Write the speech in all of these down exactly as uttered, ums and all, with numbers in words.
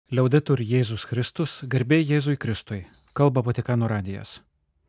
Liaudetur Jėzus Kristus, garbė Jėzui Kristui, kalba Vatikano radijas.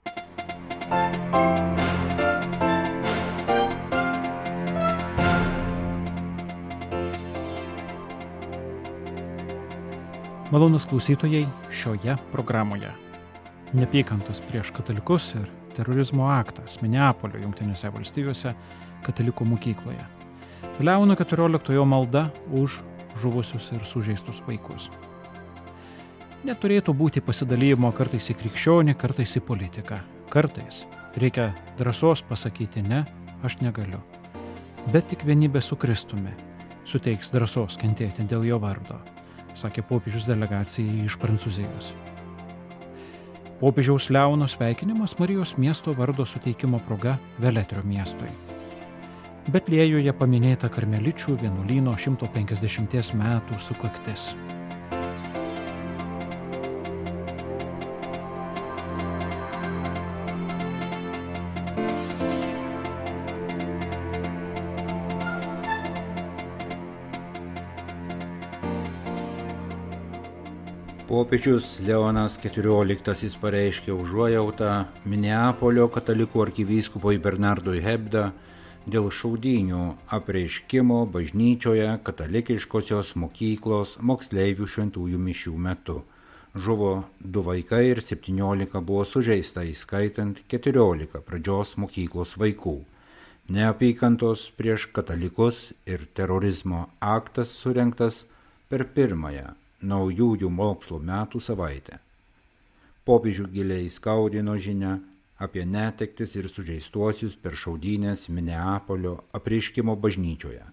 Malonus klausytojai šioje programoje. Neapykantos prieš katalikus ir terorizmo aktas Mineapolio Jungtinėse valstijose katalikų mokykloje. Leono keturioliktojo malda už žuvusius ir sužeistus vaikus. Neturėtų būti pasidalijimo kartais į krikščionį, kartais į politiką. Kartais reikia drąsos pasakyti ne, aš negaliu. Bet tik vienybė su Kristumi suteiks drąsos kentėti dėl jo vardo, sakė popiežius delegacijai iš Prancūzijos. Popiežiaus Leono sveikinimas Marijos miesto vardo suteikimo proga Veletrio miestui. Betliejoje paminėta karmeličių vienuolyno šimto penkiasdešimties metų sukaktis. Popiežius Leonas keturioliktasis pareiškė užuojautą Mineapolio katalikų arkivyskupui Bernardui Hebda dėl šaudynių apreiškimo bažnyčioje katalikiškosios mokyklos moksleivių šventųjų mišių metu. Žuvo du vaikai ir septyniolika buvo sužeista, įskaitant keturiolika pradžios mokyklos vaikų. Neapykantos prieš katalikus ir terorizmo aktas surengtas per pirmąją naujųjų mokslo metų savaitę. Popiežių giliai skaudino žinia apie netektis ir sužeistuosius per šaudynes Mineapolio apreiškimo bažnyčioje.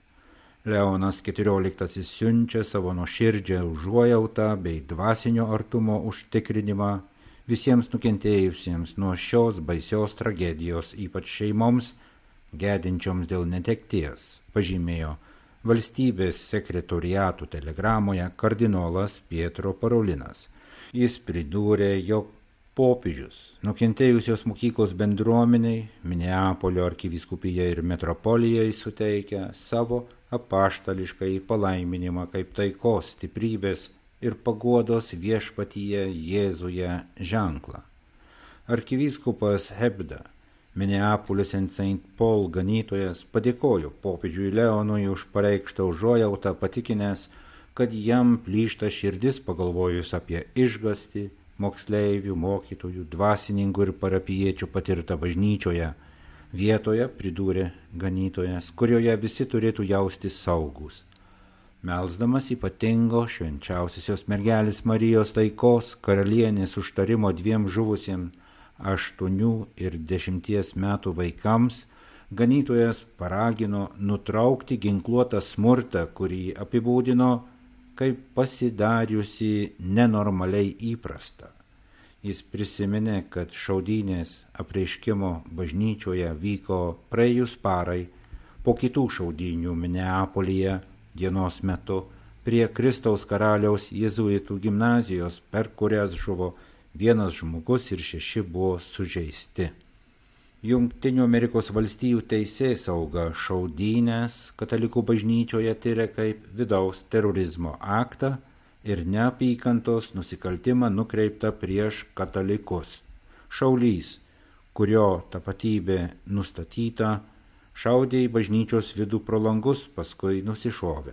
Leonas keturioliktasis siunčia savo nuoširdžią užuojautą bei dvasinio artumo užtikrinimą visiems nukentėjusiems nuo šios baisios tragedijos, ypač šeimoms, gedinčioms dėl netekties, pažymėjo valstybės sekretoriatų telegramoje kardinolas Pietro Parolinas. Jis pridūrė, jog popiežius nukentėjusios mokyklos bendruomeniai, Mineapolio arkivyskupija ir metropolijai suteikia savo apaštališkai palaiminimą kaip taikos, stiprybės ir paguodos viešpatyje Jėzuje ženklą. Arkivyskupas Hebda, Minneapolis and Saint Paul ganytojas, padėkojo popiežiui Leonui už pareikštą užuojautą, patikinęs, kad jam plyšta širdis pagalvojus apie išgąstį moksleivių, mokytojų, dvasininkų ir parapijiečių patirtą bažnyčioje, vietoje, pridūrė ganytojas, kurioje visi turėtų jaustis saugūs. Melsdamas ypatingo švenčiausiosios mergelės Marijos taikos karalienės užtarimo dviem žuvusiems aštuonių ir dešimties metų vaikams, ganytojas paragino nutraukti ginkluotą smurtą, kurį apibūdino kaip pasidariusi nenormaliai įprasta. Jis prisiminė, kad šaudynės apreiškimo bažnyčioje vyko praėjus parai po kitų šaudynių Mineapolyje dienos metu prie Kristaus karaliaus jėzuitų gimnazijos, per kurias žuvo vienas žmogus ir šeši buvo sužeisti. Jungtinių Amerikos valstijų teisėsauga šaudynes katalikų bažnyčioje tiria kaip vidaus terorizmo aktą ir neapykantos nusikaltimą nukreiptą prieš katalikus. Šaulys, kurio tapatybė nustatyta, šaudė į bažnyčios vidų pro langus, paskui nusišovė.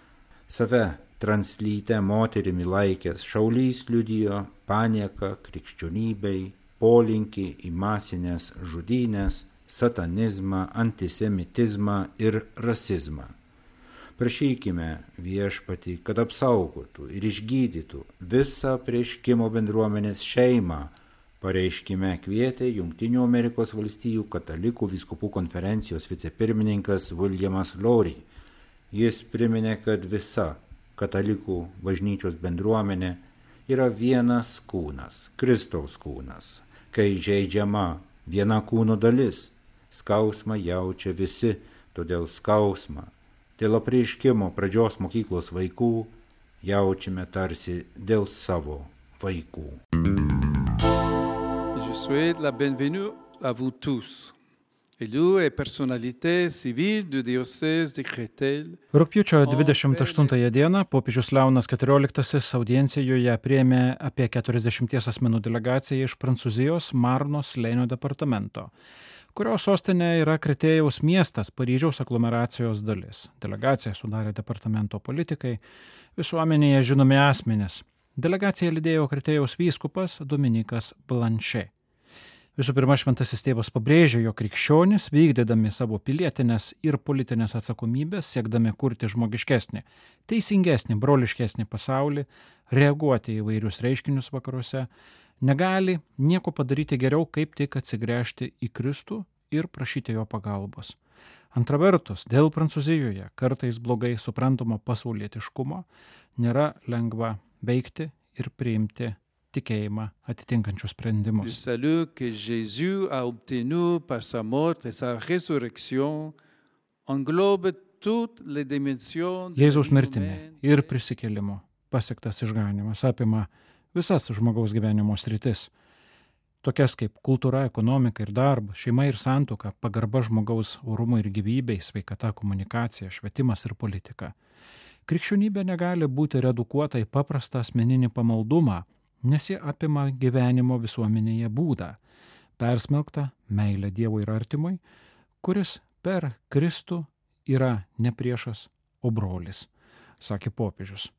Save translytę moterimi laikęs šaulys liudijo panieką krikščionybei, polinkį į masinės žudynes, satanizmą, antisemitizmą ir rasizmą. Prašykime viešpatį, kad apsaugotų ir išgydytų visą apreiškimo bendruomenės šeimą, pareiškime kvietė Jungtinių Amerikos valstijų katalikų vyskupų konferencijos vicepirmininkas Williamas Lowry. Jis priminė, kad visa katalikų bažnyčios bendruomenė yra vienas kūnas, Kristaus kūnas. Kai žeidžiama viena kūno dalis, skausmą jaučia visi, todėl skausmą dėl apreiškimo pradžios mokyklos vaikų jaučiame tarsi dėl savo vaikų. Je souhaite la bienvenue à vous tous élus et personnalités civiles du diocèse de Créteil. Rugpjūčio dvidešimt aštuntąją dieną popiežius Leonas keturioliktasis audiencijoje priėmė apie keturiasdešimties asmenų delegaciją iš Prancūzijos Marnos Slėnio departamento, kurios sostinė yra Kretėjaus miestas, Paryžiaus aglomeracijos dalis. Delegaciją sudarė departamento politikai, visuomenėje žinomi asmenys. Delegaciją lydėjo Kretėjaus vyskupas Dominikas Blanchet. Visų pirma, šventasis tėvas pabrėžė, jog krikščionys, vykdydami savo pilietinės ir politinės atsakomybės, siekdami kurti žmogiškesnį, teisingesnį, broliškesnį pasaulį, reaguoti į vairius reiškinius vakaruose, negali nieko padaryti geriau, kaip tik atsigręžti į Kristų ir prašyti jo pagalbos. Antra vertus, dėl Prancūzijoje kartais blogai suprantamo pasaulietiškumo nėra lengva veikti ir priimti tikėjimą atitinkančius sprendimus. Le salut que Jésus a obtenu par sa mort et sa résurrection englobe toutes les dimensions de Jėzaus la vie mirtimi humaine. ir prisikėlimu pasiektas išganimas apima visas žmogaus gyvenimo sritis, tokias kaip kultūra, ekonomika ir darbas, šeima ir santuoka, pagarba žmogaus orumui ir gyvybei, sveikata, komunikacija, švietimas ir politika. Krikščionybė negali būti redukuota į paprastą asmeninį pamaldumą, nes jie apima gyvenimo visuomenėje būdą, persmelktą meilę Dievui ir artimui, kuris per Kristų yra ne priešas, o brolis, sakė popiežius.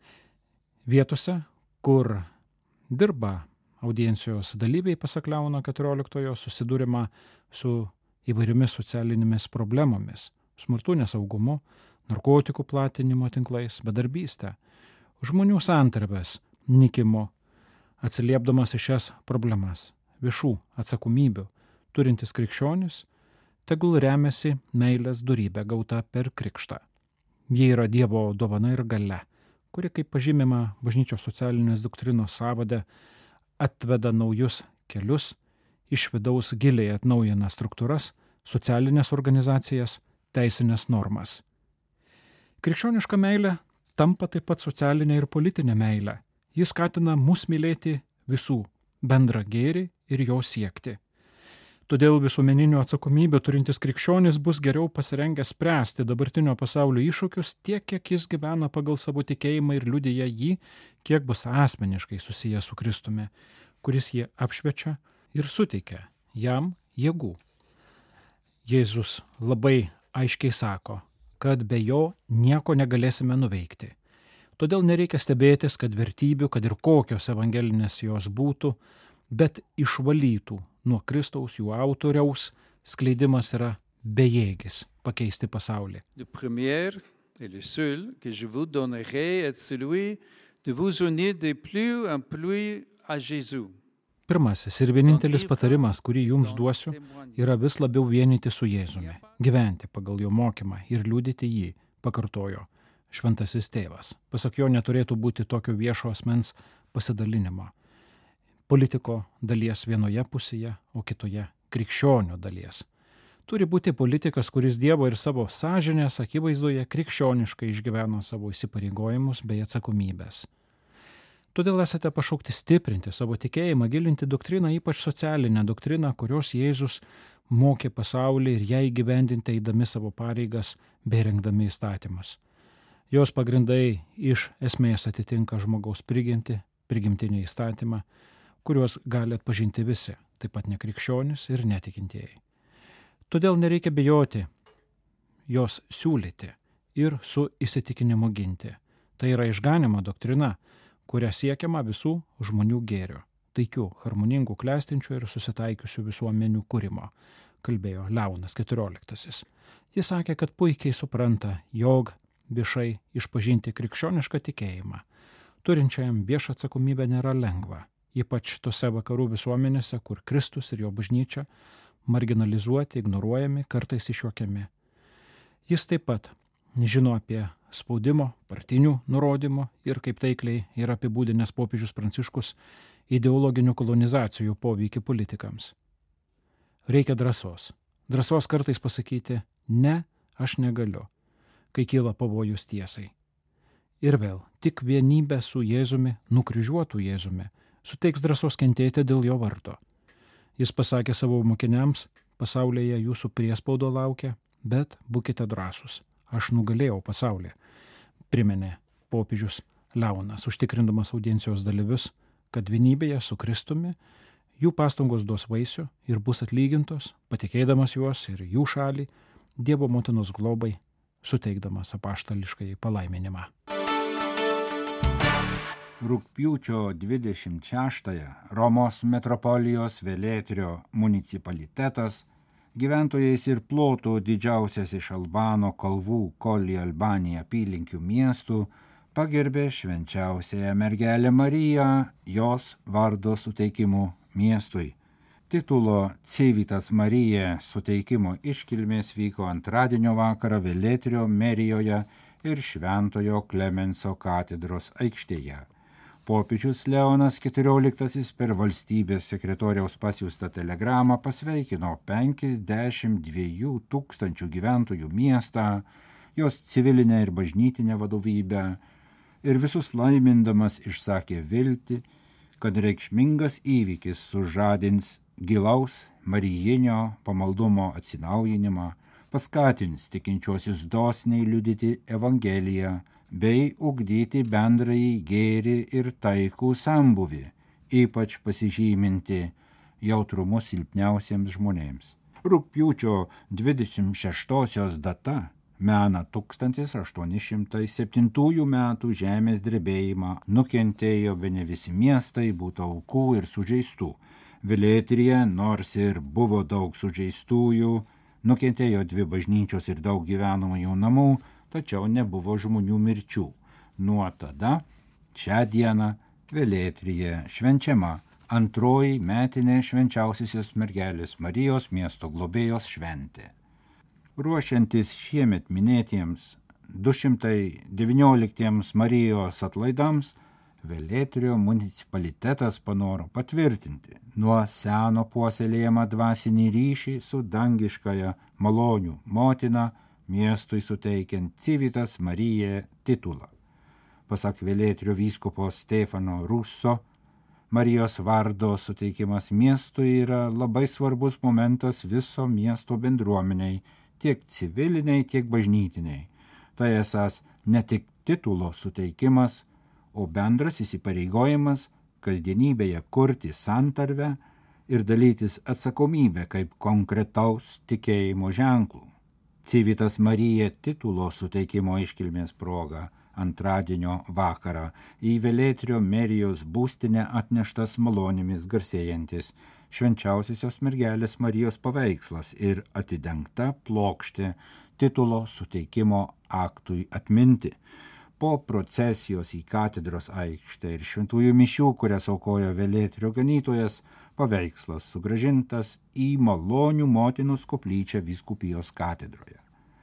Vietose, kur dirba audiencijos dalyviai, pasak Leono keturioliktojo, susidūrima su įvairiomis socialinėmis problemomis, smurtu, nesaugumu, narkotikų platinimo tinklais, bedarbystė, žmonių santarvės, nykimu. Atsiliepdamas į šias problemas, viešų atsakomybių turintis krikščionis, tegul remiasi meilės dorybę gauta per krikštą. Jie yra Dievo dovana ir galia, kuri, kaip pažymima bažnyčios socialinės doktrinos sąvade, atveda naujus kelius, iš vidaus giliai atnaujina struktūras, socialinės organizacijas, teisinės normas. Krikščioniška meilė tampa taip pat socialinė ir politinė meilė. Jis skatina mus mylėti visų, bendrą gėrį ir jo siekti. Todėl visuomeninių atsakomybių turintis krikščionis bus geriau pasirengęs spręsti dabartinio pasaulio iššūkius tiek, kiek jis gyvena pagal savo tikėjimą ir liudija jį, kiek bus asmeniškai susijęs su Kristumi, kuris jį apšviečia ir suteikia jam jėgų. Jėzus labai aiškiai sako, kad be jo nieko negalėsime nuveikti. Todėl nereikia stebėtis, kad vertybių, kad ir kokios evangelinės jos būtų, bet išvalytų nuo Kristaus jų autoriaus skleidimas yra bejėgis pakeisti pasaulį. Le premier et le seul que je vous donnerai est celui de vous unir de plus en plus à Jésus. Pirmasis ir vienintelis patarimas, kurį jums duosiu, yra vis labiau vienyti su Jėzumi, gyventi pagal jo mokymą ir liudyti jį, pakartojo šventasis tėvas. Pasak jo, neturėtų būti tokio viešo asmens pasidalinimo. Politiko dalies vienoje pusėje, o kitoje krikščionių dalies. Turi būti politikas, kuris Dievo ir savo sąžinės akivaizdoje krikščioniškai išgyveno savo įsipareigojimus bei atsakomybės. Todėl esate pašaukti stiprinti savo tikėjimą, gilinti doktriną, ypač socialinę doktriną, kurios Jėzus mokė pasaulį ir ją įgyvendinti eidami savo pareigas bei rengdami įstatymus. Jos pagrindai iš esmės atitinka žmogaus prigimtį, prigimtinį įstatymą, kuriuos gali atpažinti visi, taip pat nekrikščionys ir netikintieji. Todėl nereikia bijoti jos siūlyti ir su įsitikinimu ginti. Tai yra išganimo doktrina, kuria siekiama visų žmonių gėrio, taikių, harmoningų, klestinčių ir susitaikiusių visuomenių kūrimo, kalbėjo Leonas keturioliktasis. Jis sakė, kad puikiai supranta, jog viešai išpažinti krikščionišką tikėjimą, turinčiajam viešą atsakomybę nėra lengva, ypač tose vakarų visuomenėse, kur Kristus ir jo bažnyčia marginalizuoti, ignoruojami, kartais išjuokiami. Jis taip pat žino apie spaudimo, partinių nurodymų ir kaip taikliai yra apibūdinęs popiežius Pranciškus ideologinių kolonizacijų poveikį politikams. Reikia drąsos. Drąsos kartais pasakyti, ne, aš negaliu, kai kyla pavojus tiesai. Ir vėl, tik vienybė su Jėzumi, nukryžiuotu Jėzumi, suteiks drąsos kentėti dėl jo vardo. Jis pasakė savo mokiniams, pasaulyje jūsų priespaudo laukia, bet būkite drąsūs. Aš nugalėjau pasaulį, priminė popiežius Leonas, užtikrindamas audiencijos dalyvius, kad vienybėje su Kristumi jų pastangos duos vaisių ir bus atlygintos, patikėdamas juos ir jų šalį Dievo motinos globai, suteikdamas apaštališkąjį palaiminimą. Rugpjūčio dvidešimt šeštąją Romos metropolijos Velėtrio municipalitetas gyventojais ir plotu didžiausias iš Albano kalvų Koli Albanija apylinkių miestų pagerbė švenčiausiąją mergelę Mariją jos vardo suteikimu miestui. Titulo Civitas Marija suteikimo iškilmės vyko antradienio vakarą Velėtrio merijoje ir Šventojo Klemenso katedros aikštėje. Popiežius Leonas keturioliktasis per valstybės sekretoriaus pasiųstą telegramą pasveikino penkiasdešimt dviejų tūkstančių gyventojų miestą, jos civilinę ir bažnytinę vadovybę ir visus laimindamas išsakė viltį, kad reikšmingas įvykis sužadins gilaus marijinio pamaldumo atsinaujinimą, paskatins tikinčiuosius dosniai liudyti Evangeliją bei ugdyti bendrąjį gėrį ir taikų sambuvį, ypač pasižyminti jautrumu silpniausiems žmonėms. Rugpjūčio dvidešimt šeštosios data mena tūkstantis aštuoni šimtai septintųjų metų žemės drebėjimą, nukentėjo bene visi miestai, būta aukų ir sužeistų. Velėtryje, nors ir buvo daug sužeistųjų, nukentėjo dvi bažnyčios ir daug gyvenamųjų namų, tačiau nebuvo žmonių mirčių. Nuo tada šią dieną Velėtryje švenčiama antroji metinė švenčiausiosios mergelės Marijos miesto globėjos šventė. Ruošiantis šiemet minėtiems du šimtai devynioliktiems Marijos atlaidams, Velėtrio municipalitetas panoro patvirtinti nuo seno puoselėjamą dvasinį ryšį su dangiškąja malonių motina, miestui suteikiant Civitas Marija titulą. Pasak Velėtrio vyskupo Stefano Russo, Marijos vardo suteikimas miestui yra labai svarbus momentas viso miesto bendruomeniai, tiek civiliniai, tiek bažnytiniai. Tai esas ne tik titulo suteikimas, o bendras įsipareigojimas kasdienybėje kurti santarvę ir dalytis atsakomybę kaip konkretaus tikėjimo ženklų. Civitas Marija titulo suteikimo iškilmės proga antradienio vakarą į Velėtrio merijos būstinę atneštas malonėmis garsėjantis švenčiausiosios mergelės Marijos paveikslas ir atidengta plokštė titulo suteikimo aktui atminti. Po procesijos į katedros aikštę ir šventųjų mišių, kurias aukojo Velėtrio ganytojas, paveikslas sugrąžintas į Malonių motinos koplyčią vyskupijos katedroje.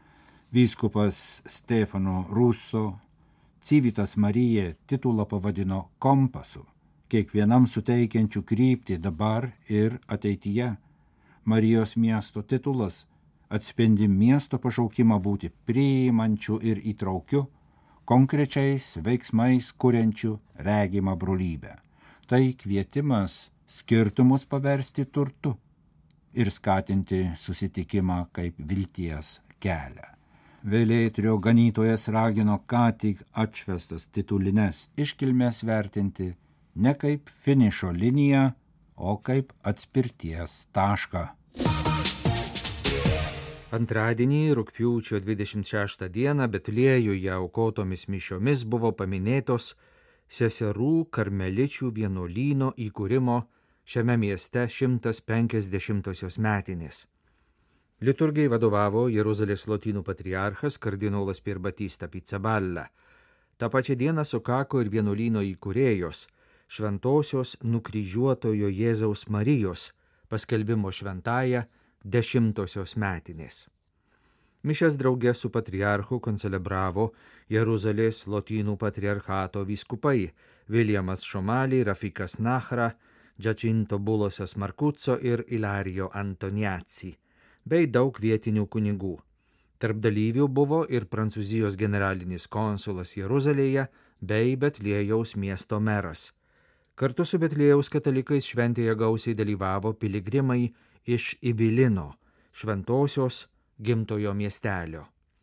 Vyskupas Stefano Russo Civitas Marija titulą pavadino kompasu, kiekvienam suteikiančių kryptį dabar ir ateityje. Marijos miesto titulas atspindi miesto pašaukimą būti priimančiu ir įtraukiu, konkrečiais veiksmais kuriančių regimą brolybę. Tai kvietimas skirtumus paversti turtu ir skatinti susitikimą kaip vilties kelią. Velėtrio ganytojas ragino ką tik atšvestas titulines iškilmes vertinti ne kaip finišo liniją, o kaip atspirties tašką. Antradienį, rugpjūčio dvidešimt šeštą dieną, Betliejuje aukotomis mišiomis buvo paminėtos seserų karmeličių vienuolyno įkūrimo šiame mieste šimtas penkiasdešimtosios metinės. Liturgijai vadovavo Jeruzalės lotynų patriarchas kardinolas Pier Batista Pizzaballa. Ta pačia diena sukako ir vienuolyno įkūrėjos, šventosios nukryžiuotojo Jėzaus Marijos paskelbimo šventąja dešimtosios metinės. Mišias drauge su patriarchu koncelebravo Jeruzalės lotynų patriarchato vyskupai Viljamas Šomali, Rafikas Nahra, Giacinto Bulosas Markuco ir Ilarijo Antoniaci, bei daug vietinių kunigų. Tarp dalyvių buvo ir Prancūzijos generalinis konsulas Jeruzalėje bei Betliejaus miesto meras. Kartu su Betliejaus katalikais šventėje gausiai dalyvavo piligrimai iš Ibilino, šventosios gimtojo miestelio.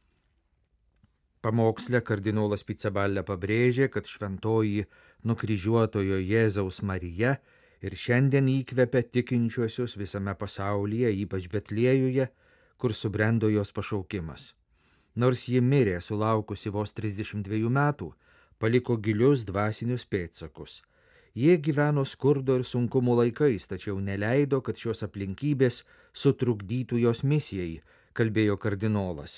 Pamoksle kardinolas Pizzaballa pabrėžė, kad šventoji nukryžiuotojo Jėzaus Marija ir šiandien įkvepia tikinčiuosius visame pasaulyje, ypač Betliejuje, kur subrendo jos pašaukimas. Nors ji mirė sulaukusi vos trisdešimt dviejų metų, paliko gilius dvasinius pėdsakus. Jie gyveno skurdo ir sunkumų laikais, tačiau neleido, kad šios aplinkybės sutrukdytų jos misijai, kalbėjo kardinolas.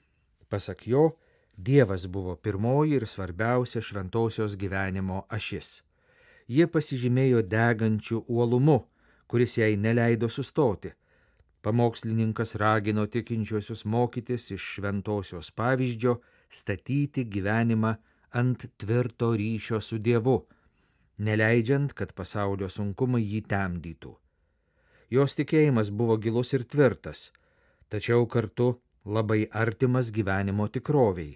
Pasak jo, Dievas buvo pirmoji ir svarbiausia šventosios gyvenimo ašis. Jie pasižymėjo degančiu uolumu, kuris jai neleido sustoti. Pamokslininkas ragino tikinčiuosius mokytis iš šventosios pavyzdžio, statyti gyvenimą ant tvirto ryšio su Dievu, neleidžiant, kad pasaulio sunkumai jį temdytų. Jos tikėjimas buvo gilus ir tvirtas, tačiau kartu labai artimas gyvenimo tikroviai.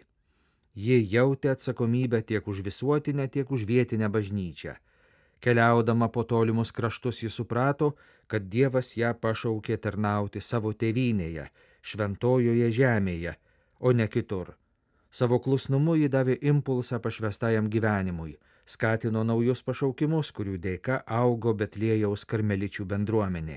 Ji jautė atsakomybę tiek už visuotinę, tiek už vietinę bažnyčią. Keliaudama po tolimus kraštus ji suprato, kad Dievas ją pašaukė tarnauti savo tėvynėje, šventojoje žemėje, o ne kitur. Savo klusnumu ji davė impulsą pašvęstajam gyvenimui, skatino naujus pašaukimus, kurių dėka augo Betliejaus karmeličių bendruomenė.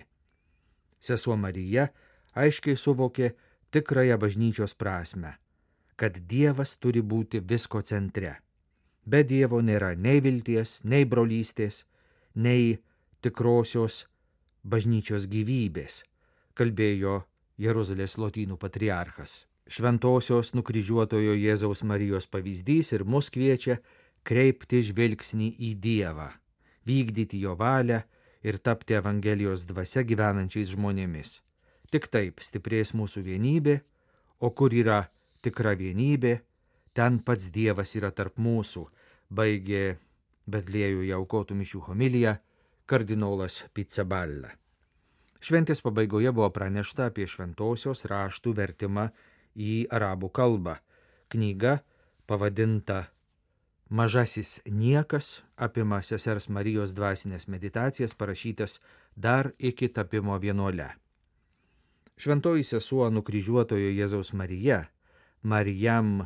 Sesuo Marija aiškiai suvokė tikrąją bažnyčios prasmę, kad Dievas turi būti visko centre. Be Dievo nėra nei vilties, nei brolystės, nei tikrosios bažnyčios gyvybės, kalbėjo Jeruzalės lotynų patriarchas. Šventosios nukryžiuotojo Jėzaus Marijos pavyzdys ir mus kviečia kreipti žvilgsnį į Dievą, vykdyti jo valią ir tapti Evangelijos dvasia gyvenančiais žmonėmis. Tik taip stiprės mūsų vienybė, o kur yra tikra vienybė, ten pats Dievas yra tarp mūsų, baigė Betliejuje aukotų mišių homiliją kardinolas Pizzaballa. Šventės pabaigoje buvo pranešta apie šventosios raštų vertimą į arabų kalbą. Knyga, pavadinta Mažasis niekas, apima sesers Marijos dvasinės meditacijas, parašytas dar iki tapimo vienuole. Šventoji sesuo nukryžiuotojo Jėzaus Marija, Marijam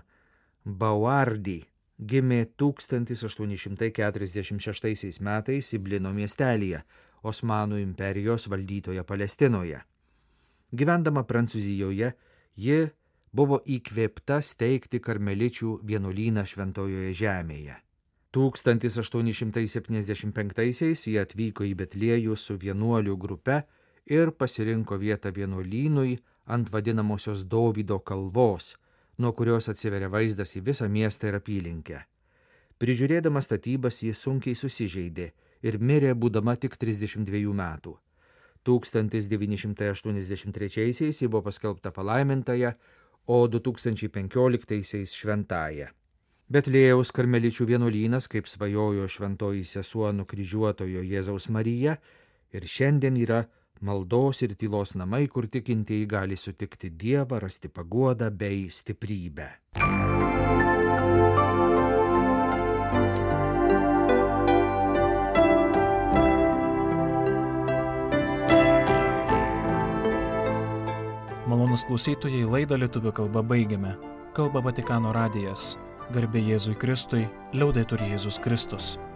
Bauardi, gimė tūkstantis aštuoni šimtai keturiasdešimt šeštaisiais metais Iblino miestelyje, Osmanų imperijos valdytoje Palestinoje. Gyvendama Prancūzijoje, ji buvo įkvėpta steigti karmeličių vienuolyną Šventojoje žemėje. tūkstantis aštuoni šimtai septyniasdešimt penktaisiais ji atvyko į Betliejų su vienuolių grupe ir pasirinko vietą vienuolynui ant vadinamosios Dovydo kalvos, nuo kurios atsiveria vaizdas į visą miestą ir apylinkę. Prižiūrėdama statybas ji sunkiai susižeidė ir mirė būdama tik trisdešimt dviejų metų. tūkstantis devyni šimtai aštuoniasdešimt trečiaisiais ji buvo paskelbta palaimintaja, o du tūkstančiai penkioliktaisiais šventąja. Betliejaus karmeličių vienuolynas, kaip svajojo šventoji sesuo nukryžiuotojo Jėzaus Marija, ir šiandien yra maldos ir tylos namai, kur tikintieji gali sutikti Dievą, rasti paguodą bei stiprybę. Malonūs klausytojai, laidą lietuvių kalba baigiame. Kalba Vatikano radijas. Garbė Jėzui Kristui, liaudetur Jėzus Kristus.